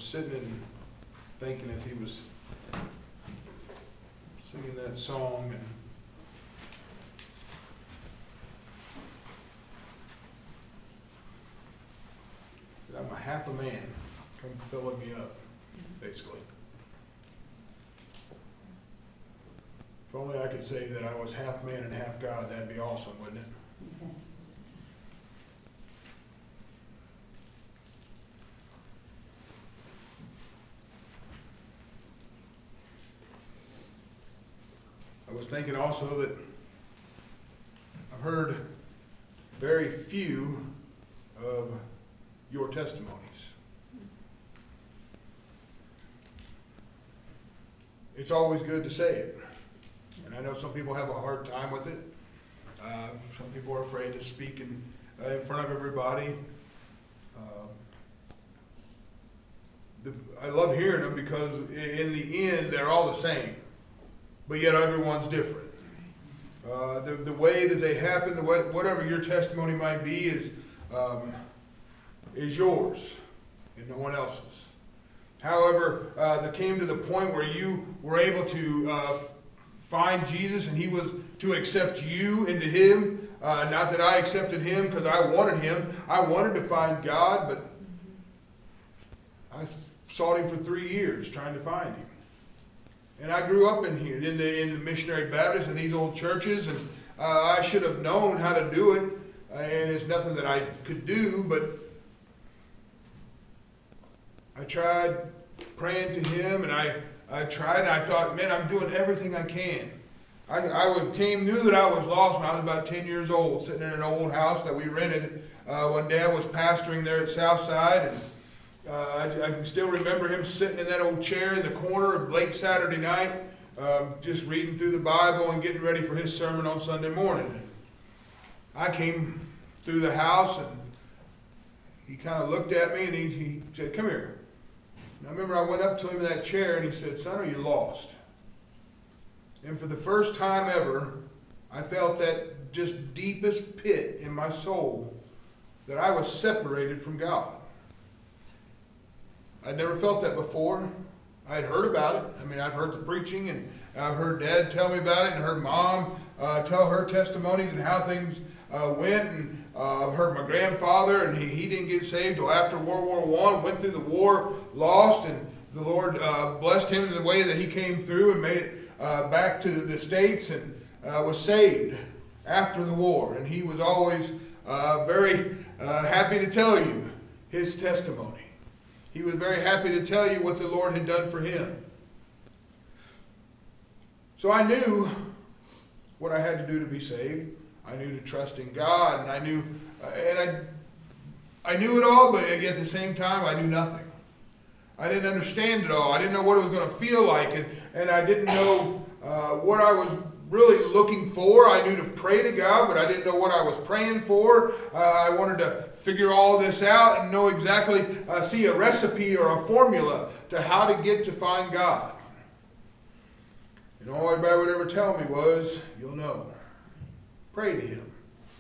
sitting and thinking as he was singing that song, and that I'm a half a man, come filling me up, basically. If only I could say that I was half man and half God, that'd be awesome, wouldn't it? I was thinking also that I've heard very few of your testimonies. It's always good to say it. And I know some people have a hard time with it. Some people are afraid to speak in front of everybody. I love hearing them because in the end, they're all the same. But yet everyone's different. The way that they happen, whatever your testimony might be, is yours and no one else's. However, there came to the point where you were able to find Jesus and he was to accept you into him. Not that I accepted him because I wanted him. I wanted to find God, but I sought him for 3 years trying to find him. And I grew up in here, in the Missionary Baptist and these old churches, and I should have known how to do it. And it's nothing that I could do, but I tried praying to him, and I tried, and I thought, man, I'm doing everything I can. Knew that I was lost when I was about 10 years old, sitting in an old house that we rented when Dad was pastoring there at Southside, and I can still remember him sitting in that old chair in the corner late Saturday night, just reading through the Bible and getting ready for his sermon on Sunday morning. I came through the house, and he kind of looked at me, and he said, "Come here." And I remember I went up to him in that chair, and he said, "Son, are you lost?" And for the first time ever, I felt that just deepest pit in my soul that I was separated from God. I'd never felt that before. I'd heard about it. I mean, I've heard the preaching, and I've heard Dad tell me about it, and heard Mom tell her testimonies and how things went, and I've heard my grandfather, and he didn't get saved till after World War I, went through the war, lost, and the Lord blessed him in the way that he came through and made it back to the States, and was saved after the war. And he was always very happy to tell you his testimony. He was very happy to tell you what the Lord had done for him. So I knew what I had to do to be saved. I knew to trust in God, and I knew it all, but at the same time, I knew nothing. I didn't understand it all. I didn't know what it was going to feel like, and I didn't know what I was really looking for. I knew to pray to God, but I didn't know what I was praying for. I wanted to figure all this out and know exactly, see a recipe or a formula to how to get to find God. And all anybody would ever tell me was, "You'll know. Pray to him."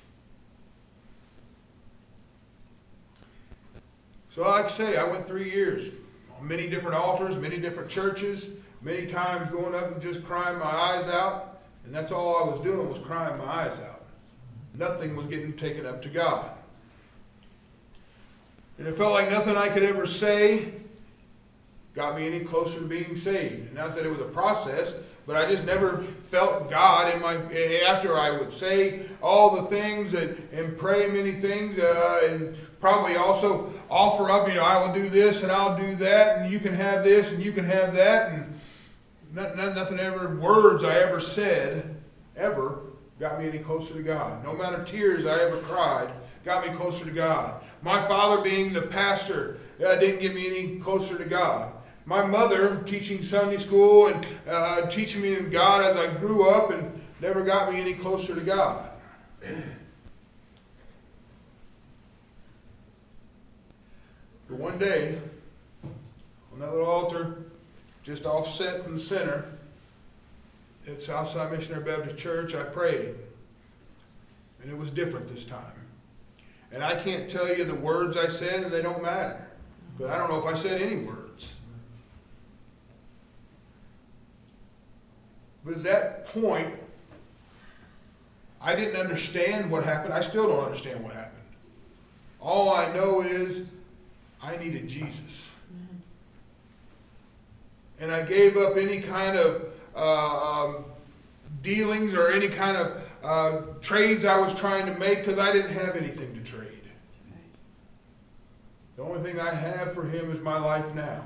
So like I say, I went 3 years on many different altars, many different churches, many times going up and just crying my eyes out. And that's all I was doing, was crying my eyes out. Nothing was getting taken up to God. And it felt like nothing I could ever say got me any closer to being saved. And not that it was a process, but I just never felt God in my, after I would say all the things and pray many things, and probably also offer up, I will do this and I'll do that, and you can have this and you can have that, and nothing ever, words I ever said, ever got me any closer to God. No amount of tears I ever cried got me closer to God. My father being the pastor didn't get me any closer to God. My mother teaching Sunday school and teaching me God as I grew up, and never got me any closer to God. But one day, on that little altar, just offset from the center, at Southside Missionary Baptist Church, I prayed. And it was different this time. And I can't tell you the words I said, and they don't matter. But I don't know if I said any words. But at that point, I didn't understand what happened. I still don't understand what happened. All I know is I needed Jesus. And I gave up any kind of dealings or any kind of trades I was trying to make because I didn't have anything to trade. The only thing I have for him is my life now.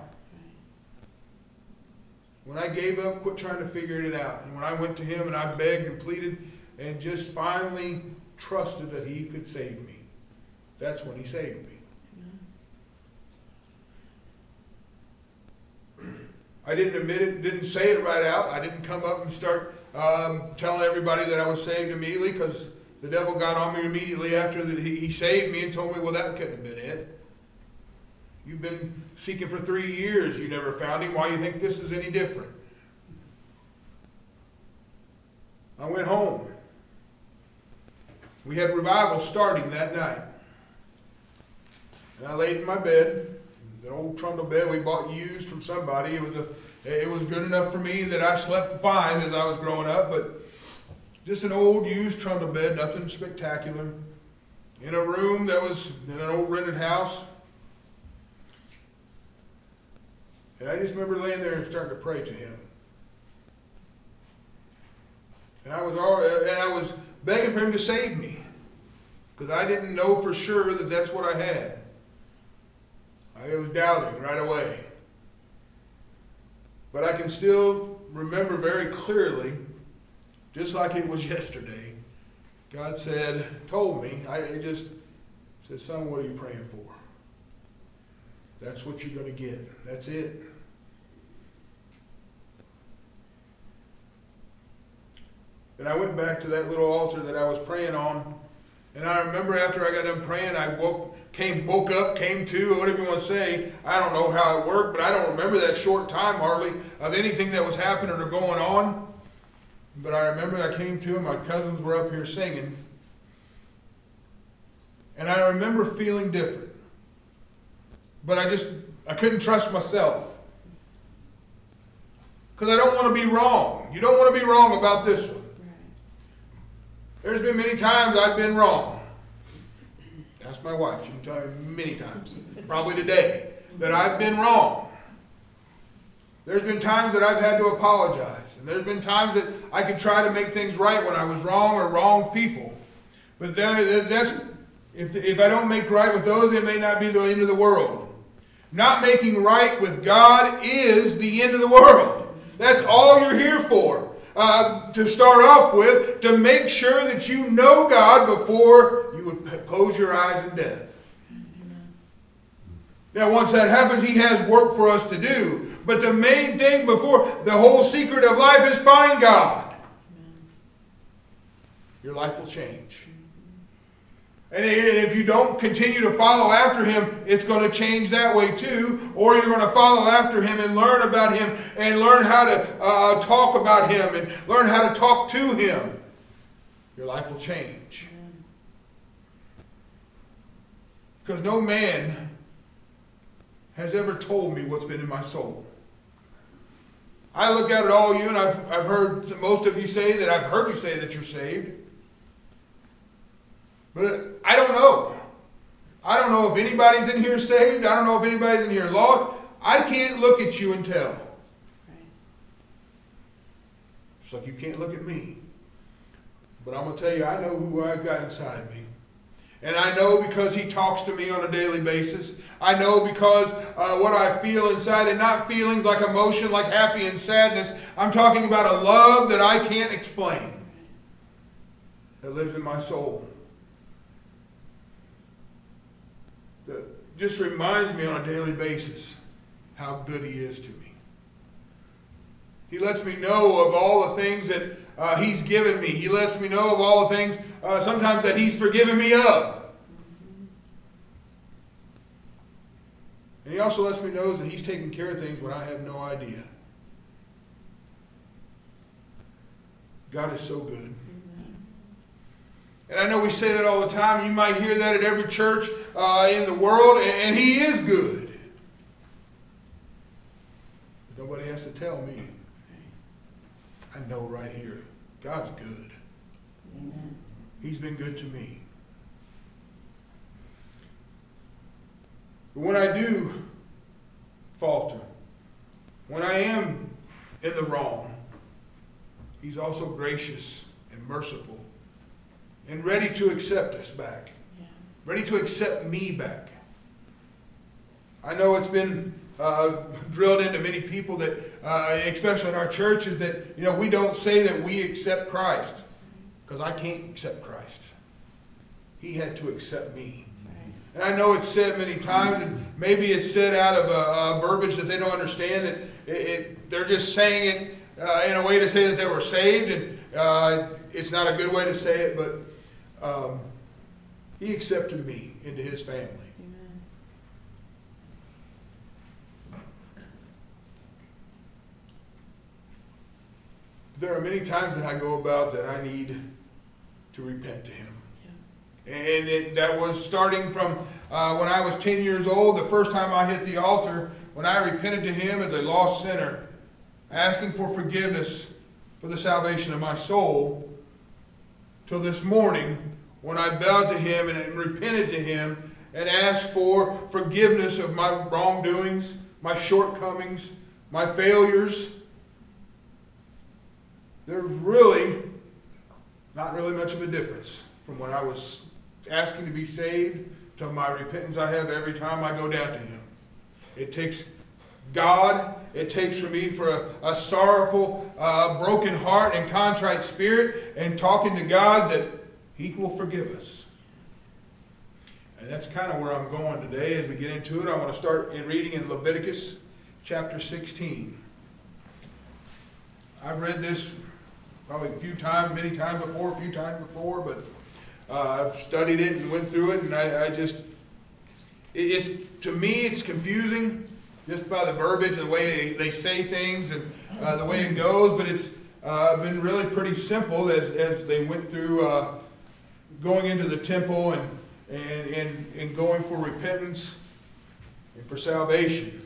When I gave up, quit trying to figure it out. And when I went to him and I begged and pleaded and just finally trusted that he could save me, that's when he saved me. I didn't admit it, didn't say it right out. I didn't come up and start telling everybody that I was saved immediately, because the devil got on me immediately after that he saved me and told me, well, that couldn't have been it. You've been seeking for 3 years. You never found him. Why do you think this is any different? I went home. We had revival starting that night. And I laid in my bed, the old trundle bed we bought used from somebody. It was good enough for me that I slept fine as I was growing up, but just an old used trundle bed, nothing spectacular. In a room that was in an old rented house. And I just remember laying there and starting to pray to him. And I was begging for him to save me, because I didn't know for sure that that's what I had. I was doubting right away. But I can still remember very clearly, just like it was yesterday, God told me, said, son, what are you praying for? That's what you're going to get. That's it. And I went back to that little altar that I was praying on. And I remember after I got done praying, I woke up, came to, whatever you want to say. I don't know how it worked, but I don't remember that short time hardly of anything that was happening or going on. But I remember I came to, and my cousins were up here singing. And I remember feeling different. But I couldn't trust myself. Because I don't want to be wrong. You don't want to be wrong about this one. There's been many times I've been wrong. Ask my wife. She can tell me many times, probably today, that I've been wrong. There's been times that I've had to apologize. And there's been times that I could try to make things right when I was wrong or wronged people. But if I don't make right with those, it may not be the end of the world. Not making right with God is the end of the world. That's all you're here for. To start off with, to make sure that you know God before you would close your eyes in death. Now, once that happens, He has work for us to do. But the main thing before, the whole secret of life is find God. Your life will change. And if you don't continue to follow after Him, it's going to change that way too. Or you're going to follow after Him and learn about Him and learn how to talk about Him and learn how to talk to Him. Your life will change. Because no man has ever told me what's been in my soul. I look at it all you, and I've heard most of you say that, I've heard you say that you're saved. But I don't know. I don't know if anybody's in here saved. I don't know if anybody's in here lost. I can't look at you and tell. Just like you can't look at me. But I'm going to tell you, I know who I've got inside me. And I know because He talks to me on a daily basis. I know because what I feel inside, and not feelings like emotion, like happy and sadness. I'm talking about a love that I can't explain, that lives in my soul. That just reminds me on a daily basis how good He is to me. He lets me know of all the things that He's given me. He lets me know of all the things sometimes that He's forgiven me of. And He also lets me know that He's taking care of things when I have no idea. God is so good. And I know we say that all the time. You might hear that at every church in the world, and He is good. Nobody has to tell me. I know right here, God's good. Amen. He's been good to me. But when I do falter, when I am in the wrong, He's also gracious and merciful and ready to accept us back, ready to accept me back. I know it's been drilled into many people that, especially in our churches, that we don't say that we accept Christ, because I can't accept Christ. He had to accept me. And I know it's said many times, and maybe it's said out of a verbiage that they don't understand, that they're just saying it in a way to say that they were saved, and it's not a good way to say it, but He accepted me into His family. Amen. There are many times that I go about that I need to repent to Him. And that was starting from when I was 10 years old, the first time I hit the altar, when I repented to Him as a lost sinner, asking for forgiveness for the salvation of my soul, till this morning when I bowed to Him and repented to Him and asked for forgiveness of my wrongdoings, my shortcomings, my failures. There's really not really much of a difference from when I was asking to be saved to my repentance I have every time I go down to Him. It takes God, it takes for me for a sorrowful, broken heart and contrite spirit, and talking to God that He will forgive us. And that's kind of where I'm going today as we get into it. I want to start in reading in Leviticus chapter 16. I've read this probably many times before, but I've studied it and went through it, and to me it's confusing just by the verbiage and the way they say things and the way it goes, but it's been really pretty simple as they went through going into the temple and going for repentance and for salvation.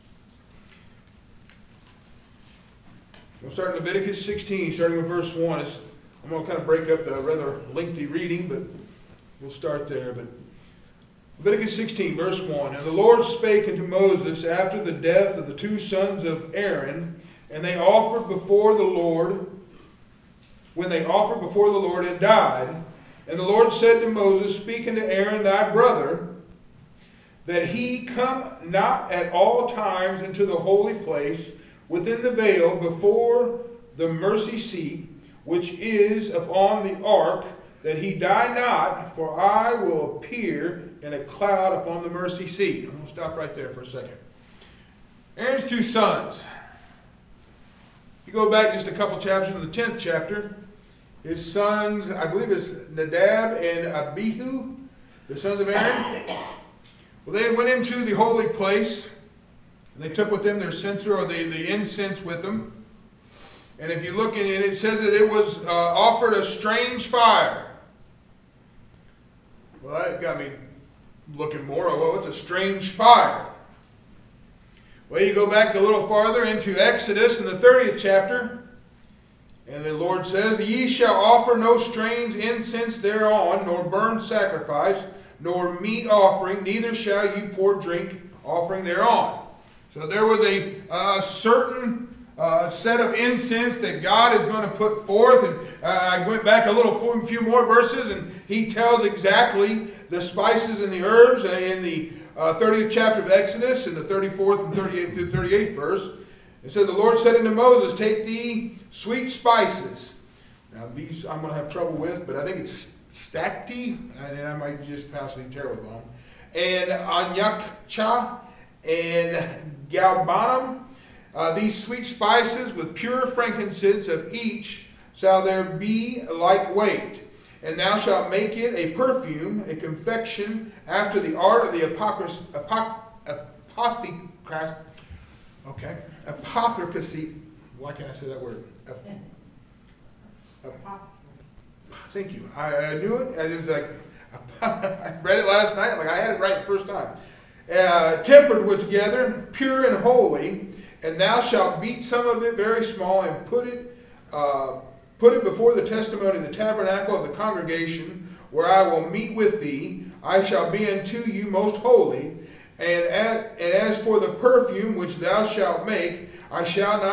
We'll start in Leviticus 16, starting with verse 1. I'm going to kind of break up the rather lengthy reading, but we'll start there. But Leviticus 16, verse 1. And the Lord spake unto Moses after the death of the two sons of Aaron, and they offered before the Lord, when they offered before the Lord and died. And the Lord said to Moses, Speak unto Aaron thy brother, that he come not at all times into the holy place within the veil before the mercy seat, which is upon the ark, that he die not, for I will appear in a cloud upon the mercy seat. I'm going to stop right there for a second. Aaron's two sons. If you go back just a couple chapters in the 10th chapter, his sons, I believe it's Nadab and Abihu, the sons of Aaron. Well, they went into the holy place, and they took with them their censer, or the incense with them. And if you look in it, it says that it was offered a strange fire. Well, that got me looking more. Well, what's a strange fire? Well, you go back a little farther into Exodus in the 30th chapter, and the Lord says, Ye shall offer no strange incense thereon, nor burn sacrifice, nor meat offering, neither shall you pour drink offering thereon. So there was a certain set of incense that God is going to put forth. And I went back a few more verses, and He tells exactly the spices and the herbs in the 30th chapter of Exodus, in the 34th and 38th through 38th verse. It said, The Lord said unto Moses, Take thee sweet spices. Now these I'm going to have trouble with, but I think it's stacti, and I might just pass these terribly wrong. And anyakcha and galbanum. These sweet spices with pure frankincense of each shall there be like weight. And thou shalt make it a perfume, a confection, after the art of the apothecary. Why can't I say that word? Thank you. I knew it. I read it last night. I had it right the first time. Tempered with together, pure and holy. And thou shalt beat some of it very small, and put it put it before the testimony of the tabernacle of the congregation, where I will meet with thee. I shall be unto you most holy. And as for the perfume which thou shalt make, thou shalt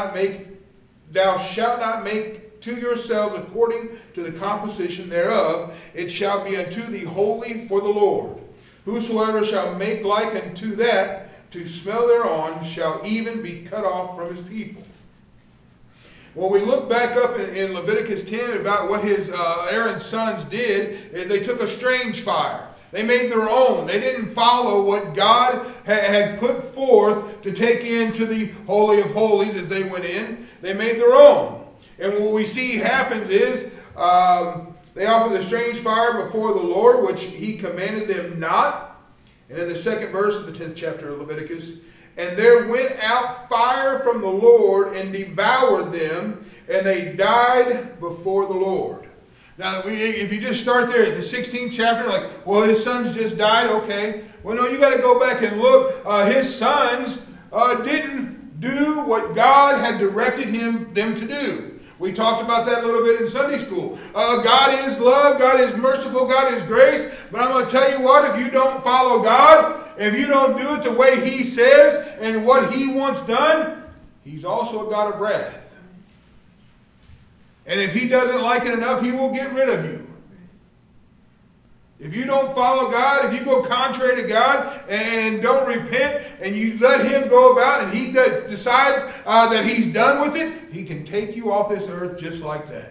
not make to yourselves according to the composition thereof. It shall be unto thee holy for the Lord. Whosoever shall make like unto that, to smell thereon, shall even be cut off from his people. When we look back up in Leviticus 10 about what Aaron's sons did, is they took a strange fire. They made their own. They didn't follow what God had put forth to take into the Holy of Holies as they went in. They made their own. And what we see happens is they offer the strange fire before the Lord, which he commanded them not. And in the second verse of the 10th chapter of Leviticus, and there went out fire from the Lord and devoured them, and they died before the Lord. Now, if you just start there at the 16th chapter, like, well, his sons just died, okay. Well, no, you got to go back and look. His sons didn't do what God had directed them to do. We talked about that a little bit in Sunday school. God is love, God is merciful, God is grace. But I'm going to tell you what, if you don't follow God, if you don't do it the way he says and what he wants done, he's also a God of wrath. And if he doesn't like it enough, he will get rid of you. If you don't follow God, if you go contrary to God and don't repent, and you let him go about and he decides that he's done with it, he can take you off this earth just like that.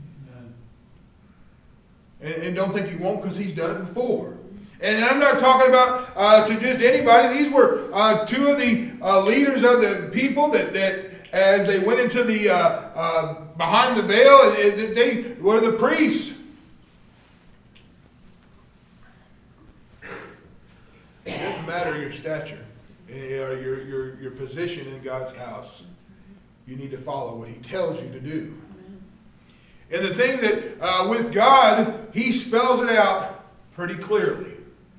And don't think he won't, because he's done it before. And I'm not talking about to just anybody. These were two of the leaders of the people that as they went into the behind the veil, they were the priests. It doesn't matter your stature or your position in God's house. You need to follow what he tells you to do. And the thing that with God, he spells it out pretty clearly,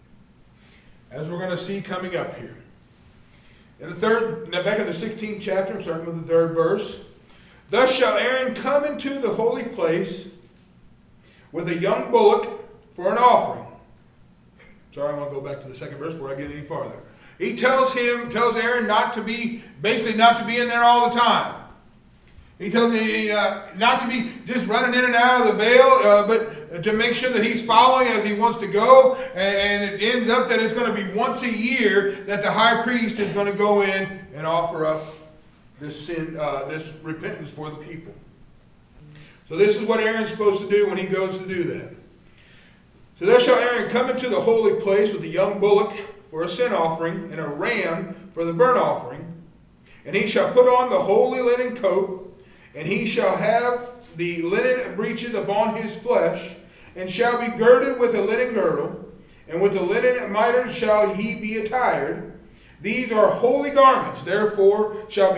as we're going to see coming up here. In the back of the 16th chapter, starting with the 3rd verse, thus shall Aaron come into the holy place with a young bullock for an offering. Sorry, I want to go back to the 2nd verse before I get any farther. He tells Aaron not to be in there all the time. He tells him not to be just running in and out of the veil, but to make sure that he's following as he wants to go. And it ends up that it's going to be once a year that the high priest is going to go in and offer up this repentance for the people. So this is what Aaron's supposed to do when he goes to do that. So thus shall Aaron come into the holy place with a young bullock for a sin offering and a ram for the burnt offering. And he shall put on the holy linen coat, and he shall have the linen breeches upon his flesh, and shall be girded with a linen girdle, and with the linen mitre shall he be attired. These are holy garments, therefore shall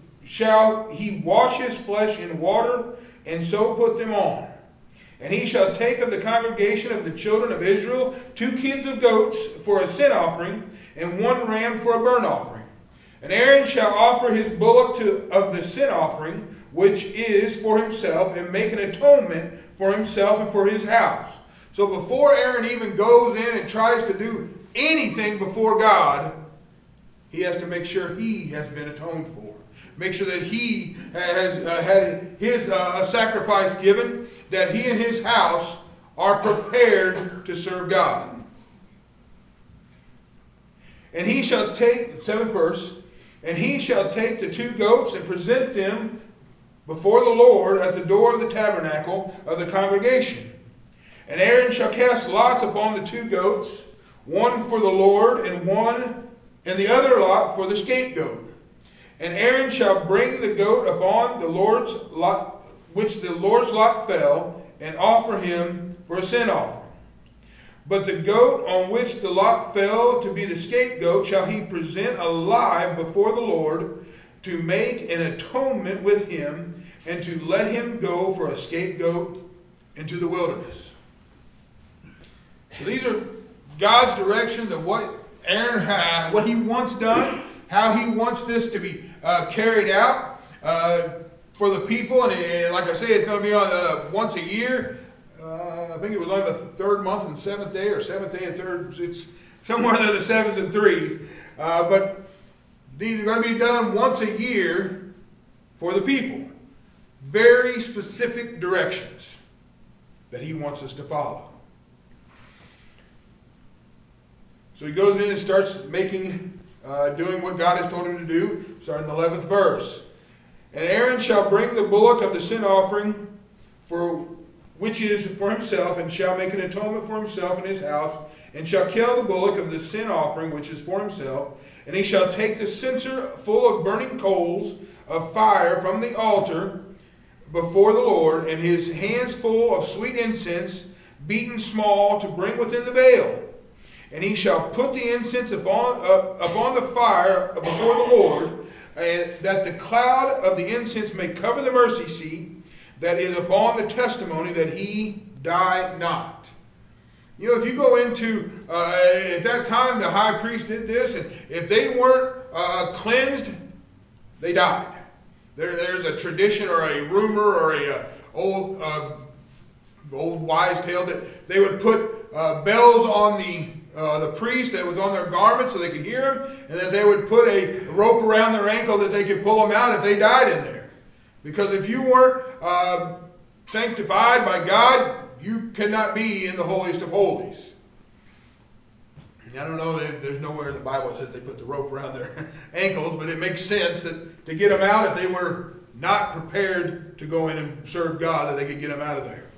he wash his flesh in water, and so put them on. And he shall take of the congregation of the children of Israel 2 kids of goats for a sin offering, and 1 ram for a burnt offering. And Aaron shall offer his bullock of the sin offering, which is for himself, and make an atonement for himself and for his house. So before Aaron even goes in and tries to do anything before God, he has to make sure he has been atoned for. Make sure that he has had his sacrifice given, that he and his house are prepared to serve God. And he shall take, 7th verse, and he shall take the 2 goats and present them before the Lord at the door of the tabernacle of the congregation. And Aaron shall cast lots upon the 2 goats, one for the Lord and the other lot for the scapegoat. And Aaron shall bring the goat upon the Lord's lot, which the Lord's lot fell, and offer him for a sin offering. But the goat on which the lot fell to be the scapegoat shall he present alive before the Lord, to make an atonement with him, and to let him go for a scapegoat into the wilderness. So these are God's directions of what Aaron, what he wants done, how he wants this to be carried out. for the people, and like I say, it's going to be on once a year. I think it was on the third month and seventh day, or seventh day and third. It's somewhere in the sevens and threes. But these are going to be done once a year for the people. Very specific directions that he wants us to follow. So he goes in and starts making, doing what God has told him to do, starting in the 11th verse. And Aaron shall bring the bullock of the sin offering, which is for himself, and shall make an atonement for himself and his house, and shall kill the bullock of the sin offering, which is for himself. And he shall take the censer full of burning coals of fire from the altar before the Lord, and his hands full of sweet incense, beaten small, to bring within the veil. And he shall put the incense upon the fire before the Lord, and that the cloud of the incense may cover the mercy seat that is upon the testimony, that he die not. You know, if you go into, at that time the high priest did this, and if they weren't cleansed, they died. There's a tradition or a rumor or a old wise tale that they would put bells on the priest that was on their garments so they could hear him, and that they would put a rope around their ankle that they could pull them out if they died in there. Because if you weren't sanctified by God, you cannot be in the holiest of holies. I don't know, there's nowhere in the Bible that says they put the rope around their ankles, but it makes sense that to get them out, if they were not prepared to go in and serve God, that they could get them out of there.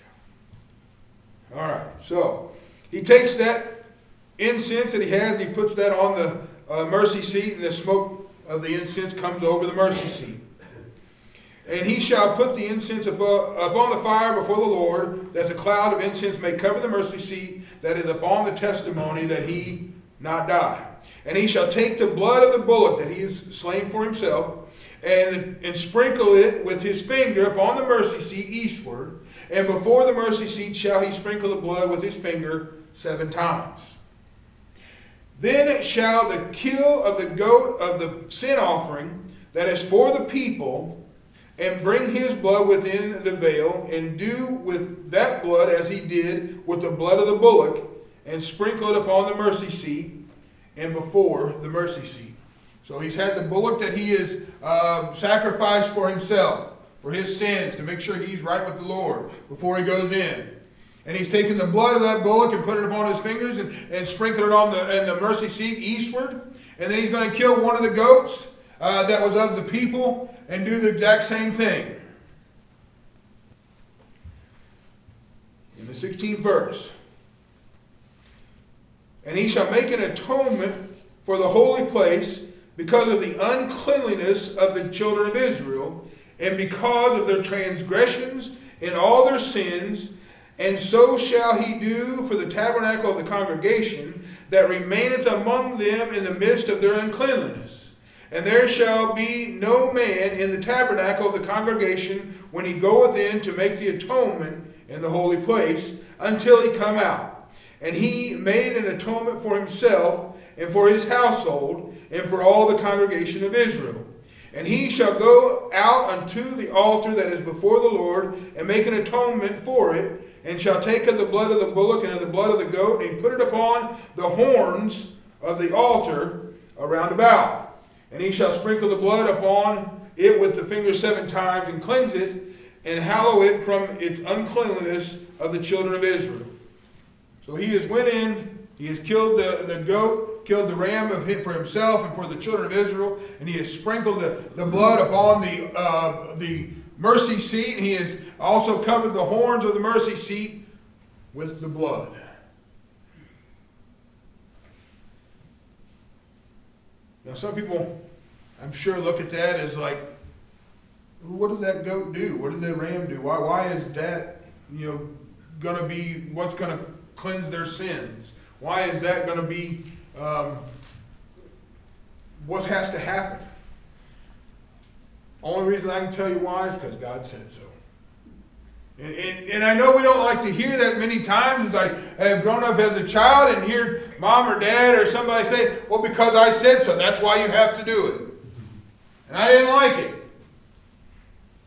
All right, so he takes that incense that he has, and he puts that on the mercy seat, and the smoke of the incense comes over the mercy seat. And he shall put the incense upon the fire before the Lord, that the cloud of incense may cover the mercy seat that is upon the testimony, that he not die. And he shall take the blood of the bullock that he has slain for himself, and sprinkle it with his finger upon the mercy seat eastward. And before the mercy seat shall he sprinkle the blood with his finger 7 times. Then shall the kill of the goat of the sin offering that is for the people, and bring his blood within the veil, and do with that blood as he did with the blood of the bullock, and sprinkle it upon the mercy seat and before the mercy seat. So he's had the bullock that he has sacrificed for himself, for his sins, to make sure he's right with the Lord before he goes in. And he's taken the blood of that bullock and put it upon his fingers, and sprinkled it on the mercy seat eastward. And then he's going to kill one of the goats that was of the people, and do the exact same thing. In the 16th verse. And he shall make an atonement for the holy place because of the uncleanliness of the children of Israel, and because of their transgressions and all their sins. And so shall he do for the tabernacle of the congregation that remaineth among them in the midst of their uncleanliness. And there shall be no man in the tabernacle of the congregation when he goeth in to make the atonement in the holy place, until he come out. And he made an atonement for himself, and for his household, and for all the congregation of Israel. And he shall go out unto the altar that is before the Lord, and make an atonement for it, and shall take of the blood of the bullock and of the blood of the goat, and put it upon the horns of the altar around about. And he shall sprinkle the blood upon it with the finger 7 times, and cleanse it, and hallow it from its uncleanliness of the children of Israel. So he has went in, he has killed the goat, killed the ram for himself and for the children of Israel, and he has sprinkled the blood upon the mercy seat. He has also covered the horns of the mercy seat with the blood. Now some people, I'm sure, look at that as like, what did that goat do? What did the ram do? Why is that, going to be what's going to cleanse their sins? Why is that going to be what has to happen? Only reason I can tell you why is because God said so. And I know we don't like to hear that many times, as I have grown up as a child and hear mom or dad or somebody say, well, because I said so, that's why you have to do it. And I didn't like it.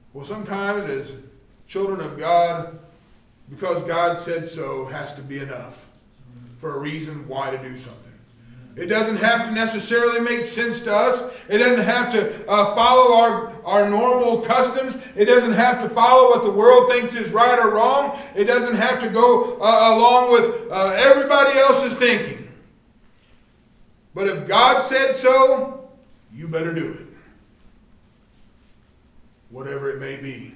Well, sometimes as children of God, because God said so has to be enough for a reason why to do something. It doesn't have to necessarily make sense to us. It doesn't have to follow our normal customs. It doesn't have to follow what the world thinks is right or wrong. It doesn't have to go along with everybody else's thinking. But if God said so, you better do it. Whatever it may be.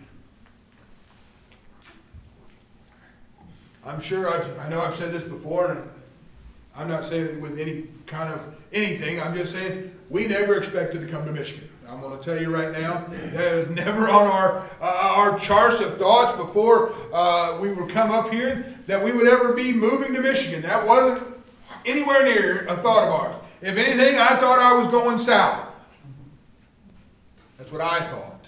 I'm sure I know I've said this before, and I'm not saying it with any kind of anything. I'm just saying we never expected to come to Michigan. I'm going to tell you right now, that was never on our charts of thoughts before we would come up here that we would ever be moving to Michigan. That wasn't anywhere near a thought of ours. If anything, I thought I was going south. That's what I thought.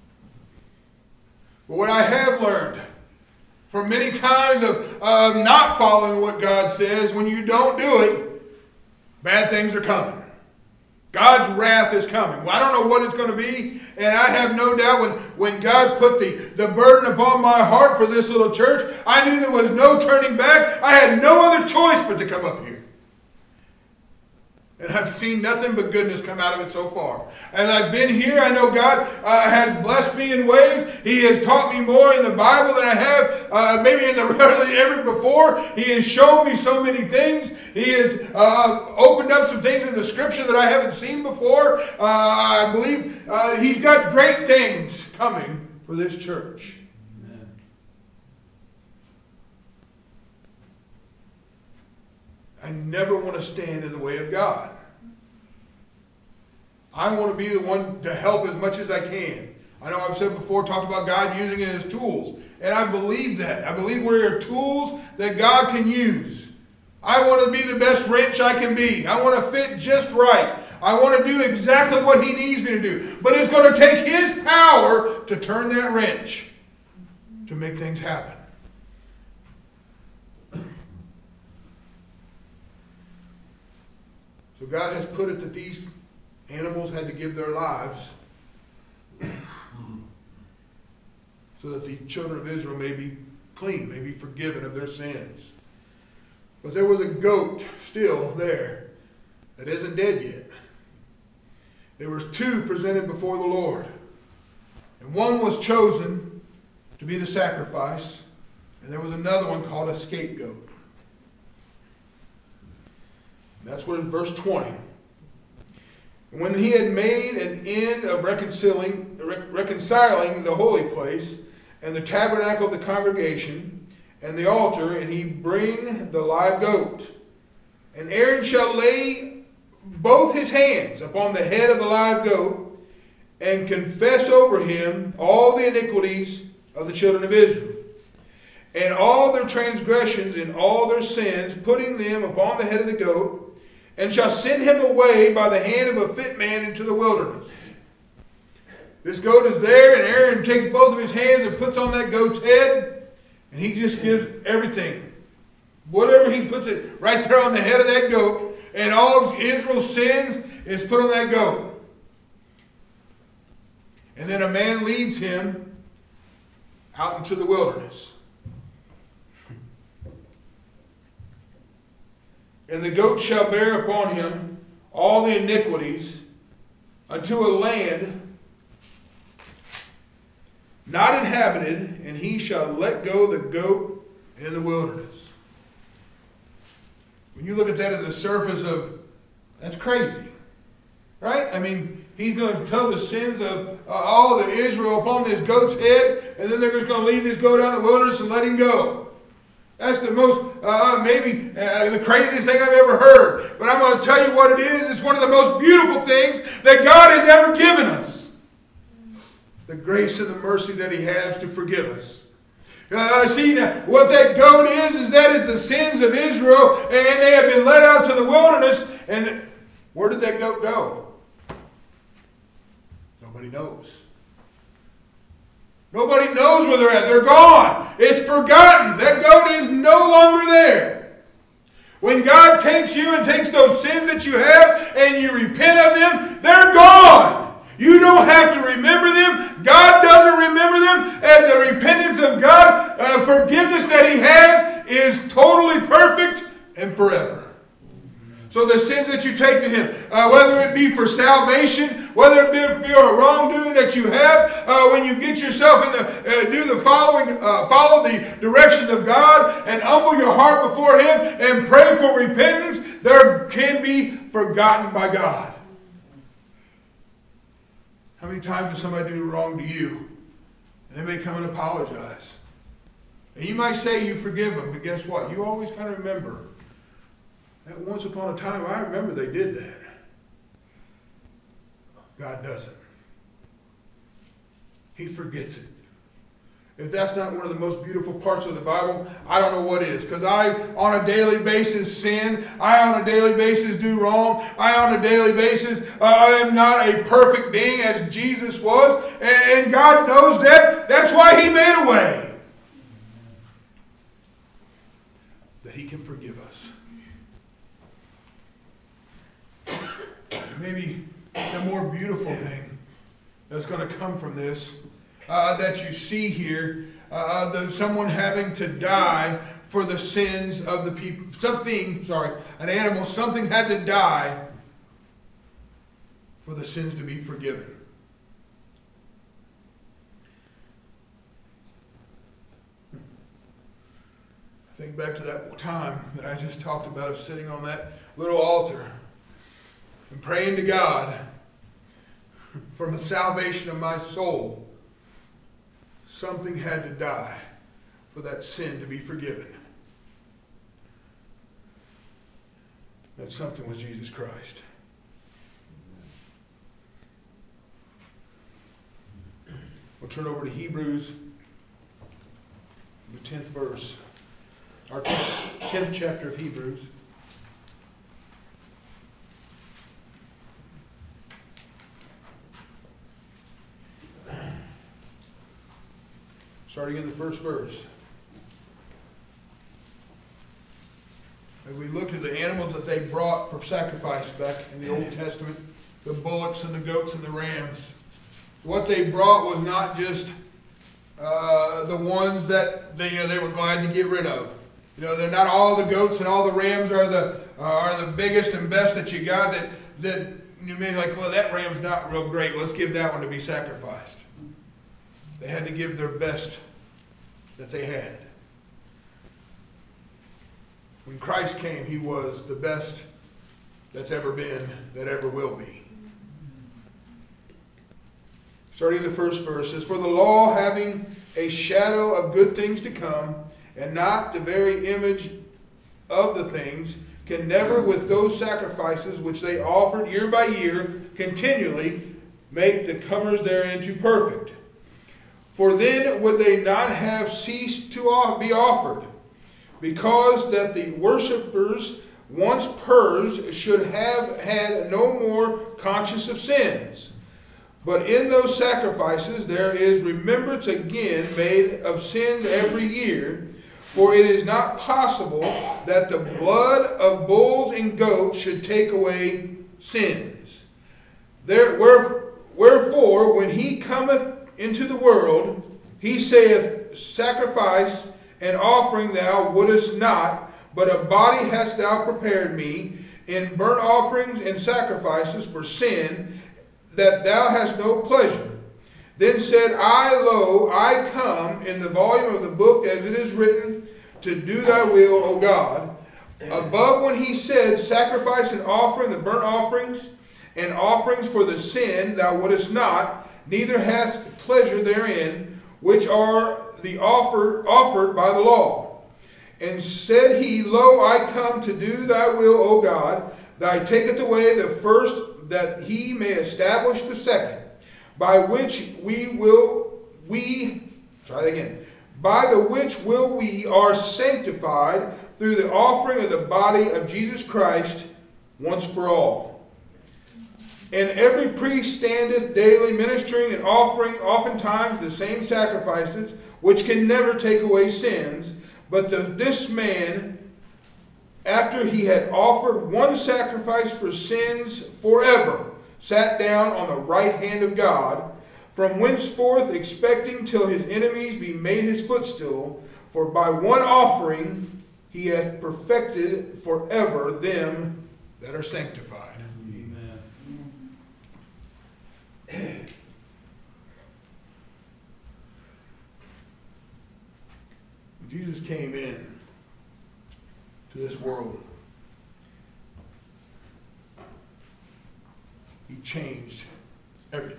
But what I have learned from many times of not following what God says, when you don't do it, bad things are coming. God's wrath is coming. Well, I don't know what it's going to be, and I have no doubt when God put the burden upon my heart for this little church, I knew there was no turning back. I had no other choice but to come up here. And I've seen nothing but goodness come out of it so far. As I've been here, I know God has blessed me in ways. He has taught me more in the Bible than I have maybe in the ever before. He has shown me so many things. He has opened up some things in the Scripture that I haven't seen before. I believe He's got great things coming for this church. Amen. I never want to stand in the way of God. I want to be the one to help as much as I can. I know I've said before, talked about God using it as tools. And I believe that. I believe we're tools that God can use. I want to be the best wrench I can be. I want to fit just right. I want to do exactly what He needs me to do. But it's going to take His power to turn that wrench to make things happen. So God has put it that these animals had to give their lives so that the children of Israel may be clean, may be forgiven of their sins. But there was a goat still there that isn't dead yet. There were two presented before the Lord. And one was chosen to be the sacrifice, and there was another one called a scapegoat. And that's what in verse 20. And when he had made an end of reconciling the holy place, and the tabernacle of the congregation, and the altar, and he bring the live goat. And Aaron shall lay both his hands upon the head of the live goat, and confess over him all the iniquities of the children of Israel, and all their transgressions and all their sins, putting them upon the head of the goat, and shall send him away by the hand of a fit man into the wilderness. This goat is there, and Aaron takes both of his hands and puts on that goat's head, and he just gives everything. Whatever he puts it right there on the head of that goat, and all of Israel's sins is put on that goat. And then a man leads him out into the wilderness. And the goat shall bear upon him all the iniquities unto a land not inhabited, and he shall let go the goat in the wilderness. When you look at that at the surface of, that's crazy. Right? I mean, he's going to tell the sins of all the Israel upon this goat's head, and then they're just going to leave this goat out in the wilderness and let him go. That's the most, maybe the craziest thing I've ever heard. But I'm going to tell you what it is. It's one of the most beautiful things that God has ever given us. The grace and the mercy that He has to forgive us. See, now, what that goat is that is the sins of Israel, and they have been led out to the wilderness. And where did that goat go? Nobody knows. Nobody knows where they're at. They're gone. It's forgotten. That goat is no longer there. When God takes you and takes those sins that you have and you repent of them, they're gone. You don't have to remember them. God doesn't remember them. And the repentance of God, forgiveness that He has, is totally perfect and forever. So the sins that you take to Him, whether it be for salvation, whether it be for a wrongdoing that you have, when you get yourself in the follow the directions of God and humble your heart before Him and pray for repentance, there can be forgotten by God. How many times does somebody do wrong to you? And they may come and apologize. And you might say you forgive them, but guess what? You always kind of remember that once upon a time, I remember they did that. God doesn't. He forgets it. If that's not one of the most beautiful parts of the Bible, I don't know what is. Because I, on a daily basis, sin. I, on a daily basis, do wrong. I, on a daily basis, I am not a perfect being as Jesus was. And God knows that. That's why He made a way. That He can forgive us. Maybe the more beautiful thing that's going to come from this, that you see here, someone having to die for the sins of the people. An animal, something had to die for the sins to be forgiven. Think back to that time that I just talked about of sitting on that little altar and praying to God for the salvation of my soul. Something had to die for that sin to be forgiven. That something was Jesus Christ. We'll turn over to Hebrews, the 10th verse. Our 10th chapter of Hebrews. Starting in the first verse. As we looked at the animals that they brought for sacrifice back in the Old Testament, the bullocks and the goats and the rams, what they brought was not just the ones that they were glad to get rid of. They're not all the goats and all the rams are the biggest and best that you got. That you may be like, well, that ram's not real great. Let's give that one to be sacrificed. They had to give their best that they had. When Christ came, He was the best that's ever been, that ever will be. Starting the first verse says, "For the law, having a shadow of good things to come, and not the very image of the things, can never with those sacrifices which they offered year by year continually make the comers thereunto perfect. For then would they not have ceased to be offered, because that the worshippers once purged should have had no more conscience of sins. But in those sacrifices there is remembrance again made of sins every year, for it is not possible that the blood of bulls and goats should take away sins. Wherefore, when He cometh into the world, He saith, Sacrifice and offering thou wouldest not, but a body hast thou prepared me, in burnt offerings and sacrifices for sin, that thou hast no pleasure. Then said I, Lo, I come, in the volume of the book as it is written, to do thy will, O God. Above when He said, Sacrifice and offering, the burnt offerings, and offerings for the sin thou wouldest not, neither hast pleasure therein, which are the offered by the law. And said He, Lo, I come to do thy will, O God. Thou taketh away the first, that He may establish the second, by which by the which we are sanctified through the offering of the body of Jesus Christ once for all. And every priest standeth daily ministering and offering oftentimes the same sacrifices, which can never take away sins. But this man, after he had offered one sacrifice for sins forever, sat down on the right hand of God, from whenceforth expecting till his enemies be made his footstool. For by one offering he hath perfected forever them that are sanctified. Amen. Jesus came in to this world. He changed everything.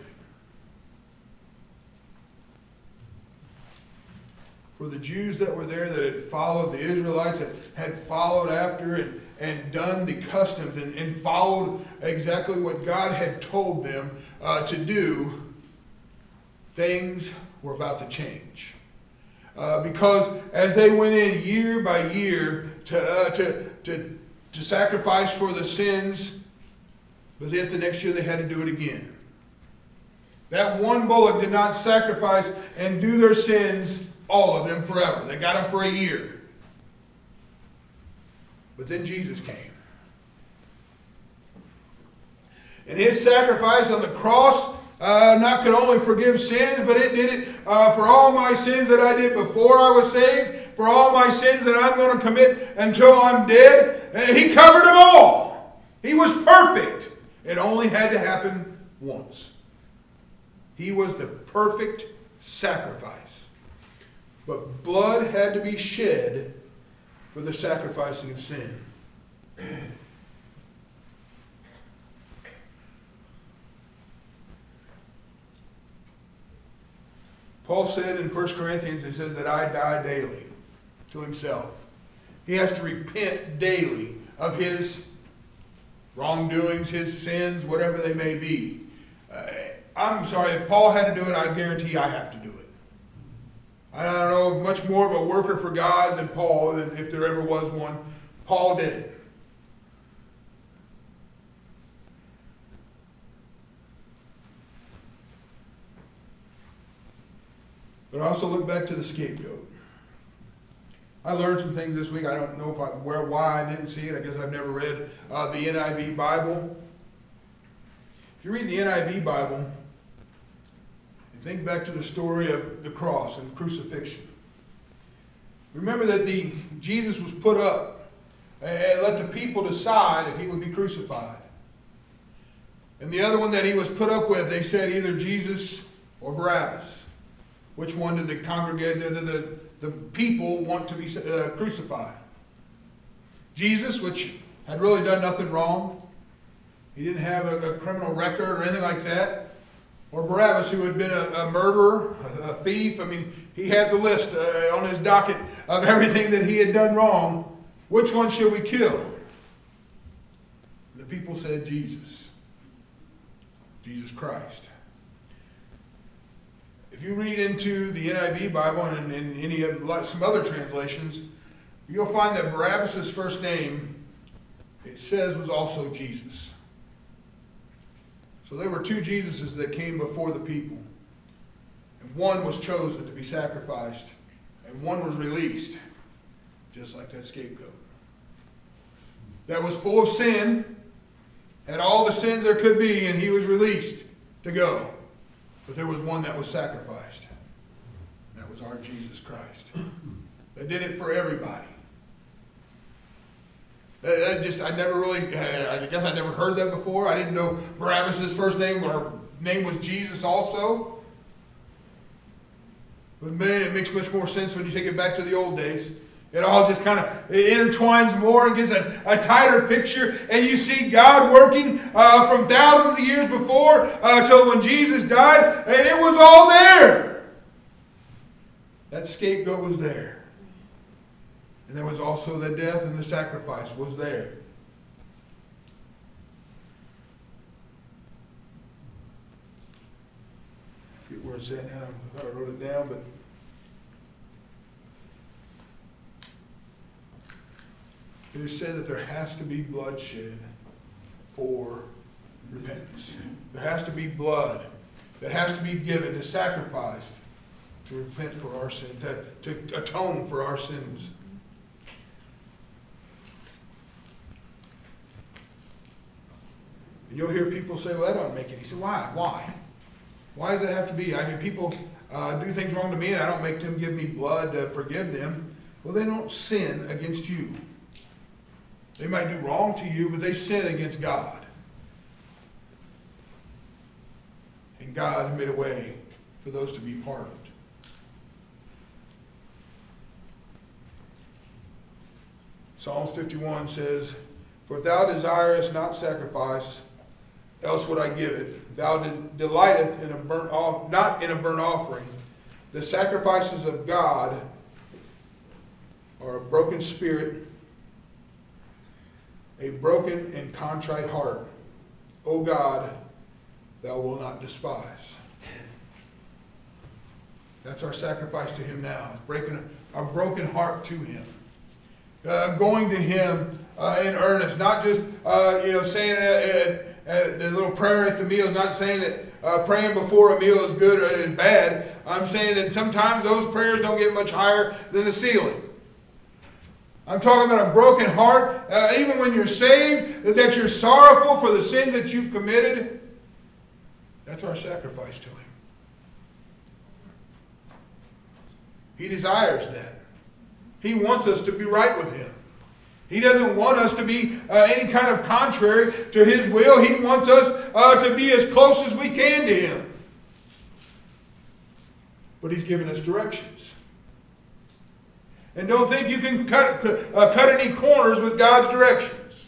For the Jews that were there that had followed, the Israelites that had followed after and done the customs and followed exactly what God had told them to do, things were about to change. Because as they went in year by year to sacrifice for the sins, but yet the next year they had to do it again. That one bullock did not sacrifice and do their sins, all of them, forever. They got them for a year. But then Jesus came. And his sacrifice on the cross not could only forgive sins, but it did it for all my sins that I did before I was saved, for all my sins that I'm going to commit until I'm dead. He covered them all. He was perfect. It only had to happen once. He was the perfect sacrifice. But blood had to be shed for the sacrificing of sin. Paul said in 1 Corinthians, he says that I die daily to himself. He has to repent daily of his wrongdoings, his sins, whatever they may be. I'm sorry, if Paul had to do it, I guarantee I have to do it. I don't know much more of a worker for God than Paul, if there ever was one. Paul did it. But I also look back to the scapegoat. I learned some things this week. I don't know why I didn't see it. I guess I've never read the NIV Bible. If you read the NIV Bible, you think back to the story of the cross and crucifixion. Remember that Jesus was put up and let the people decide if he would be crucified. And the other one that he was put up with, they said either Jesus or Barabbas. Which one did the people want to be crucified? Jesus, which had really done nothing wrong. He didn't have a criminal record or anything like that. Or Barabbas, who had been a murderer, a thief. I mean, he had the list on his docket of everything that he had done wrong. Which one should we kill? The people said Jesus. Jesus Christ. If you read into the NIV Bible and in some other translations, you'll find that Barabbas' first name, it says, was also Jesus. So there were two Jesuses that came before the people. And one was chosen to be sacrificed, and one was released, just like that scapegoat. That was full of sin, had all the sins there could be, and he was released to go. But there was one that was sacrificed. That was our Jesus Christ. That did it for everybody. I guess I never heard that before. I didn't know Barabbas' first name or name was Jesus also. But man, it makes much more sense when you take it back to the old days. It all just kind of intertwines more and gives a tighter picture. And you see God working from thousands of years before till when Jesus died. And it was all there. That scapegoat was there. And there was also the death and the sacrifice was there. I forget where it's at now. I thought I wrote it down, but it is said that there has to be bloodshed for repentance. There has to be blood that has to be given, to sacrificed, to repent for our sin, to atone for our sins. And you'll hear people say, well, that don't make it. He said, why? Why? Why does that have to be? I mean, people do things wrong to me, and I don't make them give me blood to forgive them. Well, they don't sin against you. They might do wrong to you, but they sin against God. And God made a way for those to be pardoned. Psalms 51 says, for if thou desirest not sacrifice, else would I give it. Thou delighteth in not in a burnt offering. The sacrifices of God are a broken spirit, a broken and contrite heart. O God, thou wilt not despise. That's our sacrifice to him now. It's breaking a broken heart to him. Going to him in earnest, not just saying the little prayer at the meal. Not saying that praying before a meal is good or is bad. I'm saying that sometimes those prayers don't get much higher than the ceiling. I'm talking about a broken heart, even when you're saved, that you're sorrowful for the sins that you've committed. That's our sacrifice to him. He desires that. He wants us to be right with him. He doesn't want us to be any kind of contrary to his will. He wants us to be as close as we can to him. But he's given us directions. And don't think you can cut any corners with God's directions.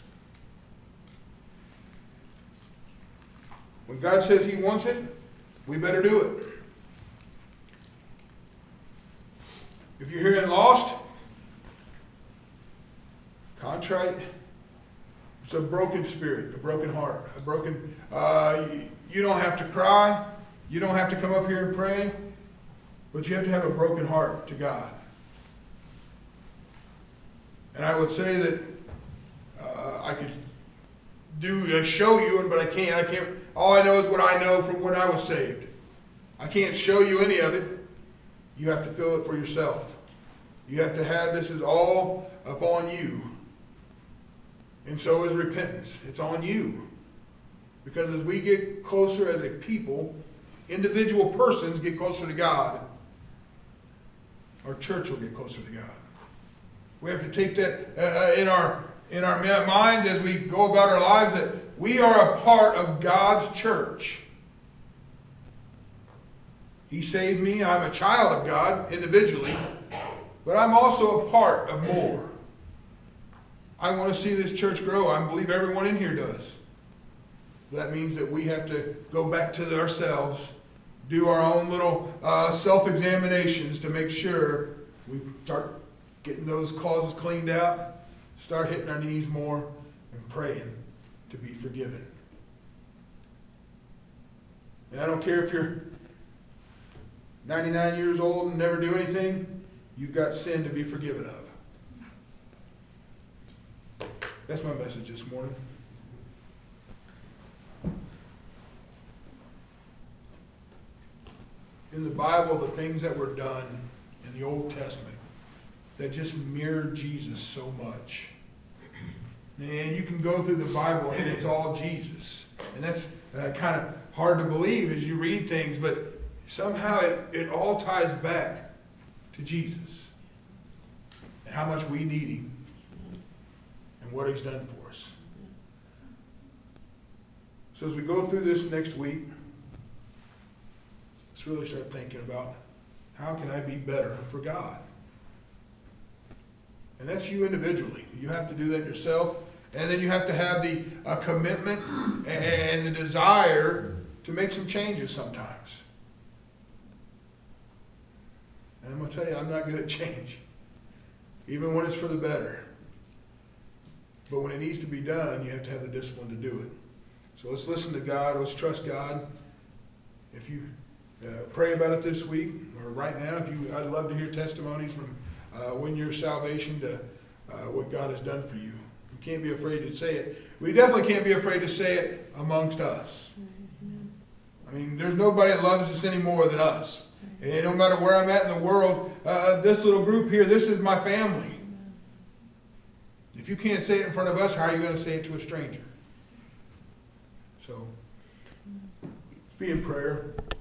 When God says he wants it, we better do it. If you're here and lost, contrite, it's a broken spirit, a broken heart, a broken. You don't have to cry, you don't have to come up here and pray, but you have to have a broken heart to God. And I would say that I could show you, but I can't. All I know is what I know from when I was saved. I can't show you any of it. You have to feel it for yourself. You have to have this is all upon you. And so is repentance. It's on you. Because as we get closer as a people, individual persons get closer to God, our church will get closer to God. We have to take that in our minds as we go about our lives, that we are a part of God's church. He saved me. I'm a child of God individually, but I'm also a part of more. I want to see this church grow. I believe everyone in here does. That means that we have to go back to ourselves, do our own little self-examinations to make sure we start getting those closets cleaned out, start hitting our knees more, and praying to be forgiven. And I don't care if you're 99 years old and never do anything, you've got sin to be forgiven of. That's my message this morning. In the Bible, the things that were done in the Old Testament that just mirrored Jesus so much. And you can go through the Bible and it's all Jesus. And that's kind of hard to believe as you read things, but somehow it all ties back to Jesus and how much we need him and what he's done for us. So as we go through this next week, let's really start thinking about how can I be better for God? And that's you individually. You have to do that yourself. And then you have to have the commitment and the desire to make some changes sometimes. And I'm going to tell you, I'm not good at change. Even when it's for the better. But when it needs to be done, you have to have the discipline to do it. So let's listen to God. Let's trust God. If you pray about it this week or right now, I'd love to hear testimonies from when your salvation to what God has done for you. You can't be afraid to say it. We definitely can't be afraid to say it amongst us. I mean, there's nobody that loves us any more than us. And no matter where I'm at in the world, this little group here, this is my family. If you can't say it in front of us, how are you going to say it to a stranger? So, be in prayer.